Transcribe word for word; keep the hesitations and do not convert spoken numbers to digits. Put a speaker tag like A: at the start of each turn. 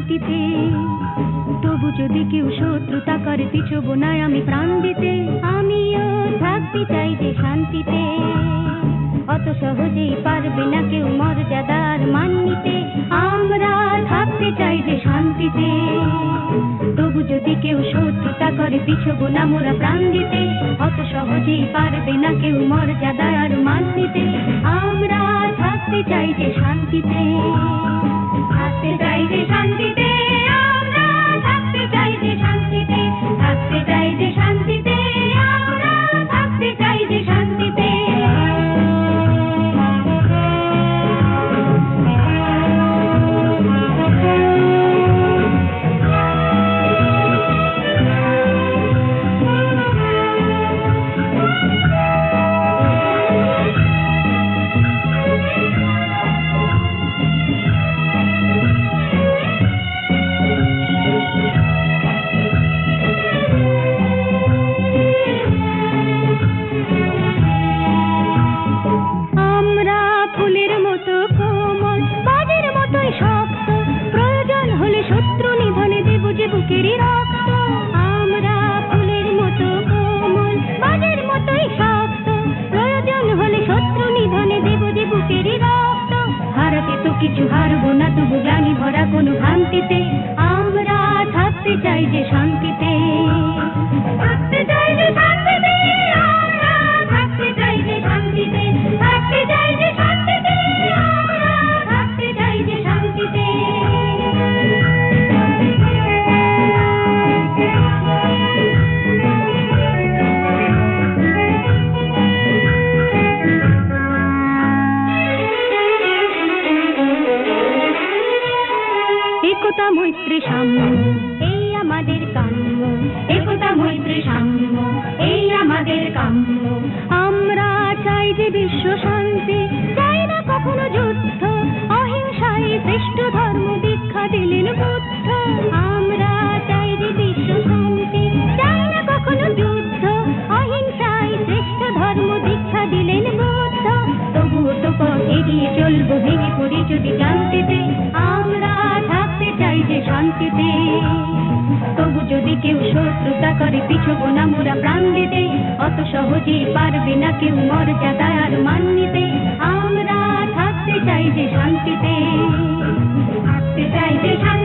A: শান্তিতে। তবু যদি কেউ শত্রুতা করে পিছবো না আমি প্রাণ দিতে। আমিও থাকতে চাই যে শান্তিতে, অত সহজেই পারবে না কেউ মর্যাদার মান নিতে। আমরা থাকতে চাই যে শান্তিতে, তবু যদি কেউ শত্রুতা করে পিছবো না মোরা প্রাণ দিতে। অত সহজেই পারবে না কেউ মর্যাদার মান নিতে। আমরা থাকতে চাই যে শান্তিতে, থাকতে চাই যে শান্তিতে। আমরা থাকতে চাই যে শান্তিতে, থাকতে চাই যে শান্তিতে। আমরা থাকতে চাই যে শান্তিতে। কিছু হারবো না তবু গ্লানি ভরা কোনো ভ্রান্তিতে। আমরা থাকতে চাই যে শান্তিতে, থাকতে চাই যে শান্তিতে। আমরা থাকতে চাই যে শান্তিতে, থাকতে চাই যে শান্তিতে। আমরা থাকতে চাই যে শান্তিতে। একতা মৈত্রী সাম্য এই আমাদের কাম্য, একতা মৈত্রী সাম্য এই আমাদের কাম্য। আমরা চাই যে বিশ্ব শান্তি, চাই না কখনো যুদ্ধ। অহিংসায় শ্রেষ্ঠ ধর্ম দীক্ষা দিলেন বুদ্ধ। আমরা চাই যে বিশ্ব শান্তি, চাই না কখনো যুদ্ধ। অহিংসায় শ্রেষ্ঠ ধর্ম দীক্ষা দিলেন বুদ্ধ। তবুও তো পথ এগিয়ে চলবো ভেঙে পড়ি যদি ক্লান্তিতে। আমরা থাকতে চাই যে শান্তিতে, তবু যদি কেউ শত্রুতা করে পিছবো না মোরা প্রাণ দিতে। অত সহজেই পারবে না কেউ মর্যাদার মান নিতে। আমরা থাকতে চাই যে শান্তিতে, থাকতে চাই যে শান্তিতে।